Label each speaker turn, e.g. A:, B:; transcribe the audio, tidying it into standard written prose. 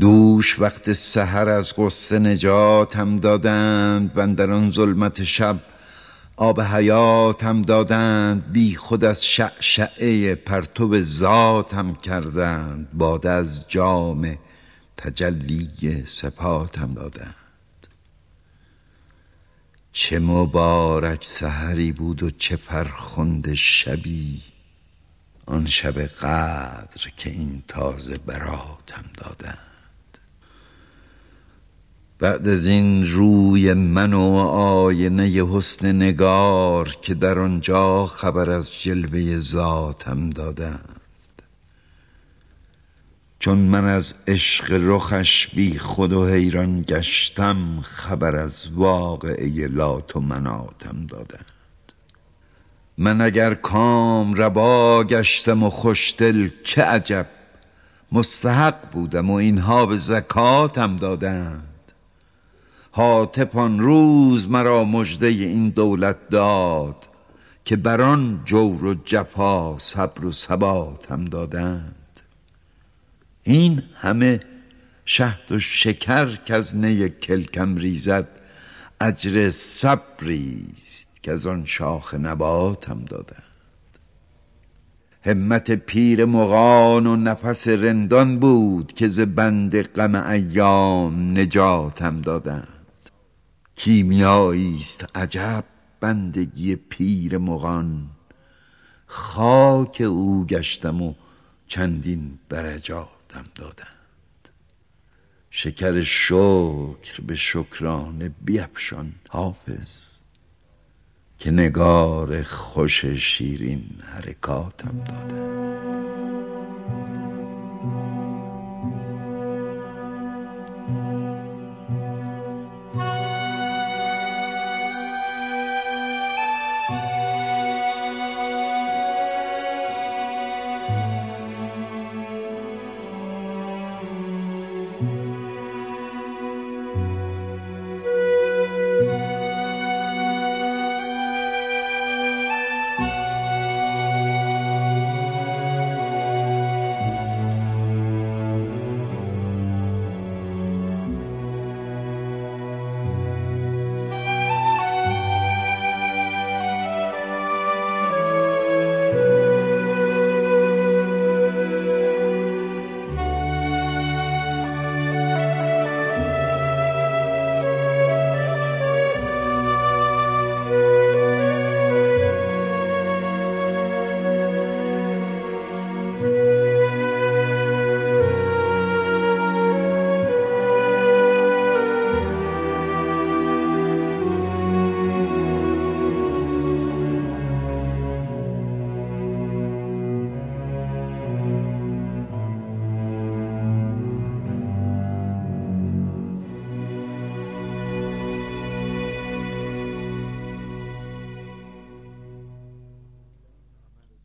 A: دوش وقت سحر از غصه نجاتم دادند و اندر آن ظلمت شب آب حیاتم دادند. بی خود از شعشعه پرتو ذاتم کردند، باده از جام تجلی صفاتم دادند. چه مبارک سحری بود و چه فرخنده شبی، آن شب قدر که این تازه براتم دادند. بعد از این روی من و آینه حسن نگار که در آنجا خبر از جلوه ذاتم دادند. چون من از عشق رخش بی خود و حیران گشتم، خبر از واقعه لات و مناتم دادند. من اگر کام ربا گشتم و خوشدل چه عجب، مستحق بودم و اینها به زکاتم دادند. هاتف آن روز مرا مژده این دولت داد، که بران جور و جفا صبر و ثباتم دادند. این همه شهد و شکر کز نی کلکم ریزد، اجر صبریست که از آن شاخ نباتم دادند. همت پیر مغان و نفس رندان بود که ز بند غم ایام نجاتم دادند. کیمیاییست عجب بندگی پیر مغان، خاک او گشتم و چندین درجاتم دادند. شکر شکر به شکرانه بیفشان حافظ، که نگار خوش شیرین حرکاتم دادند.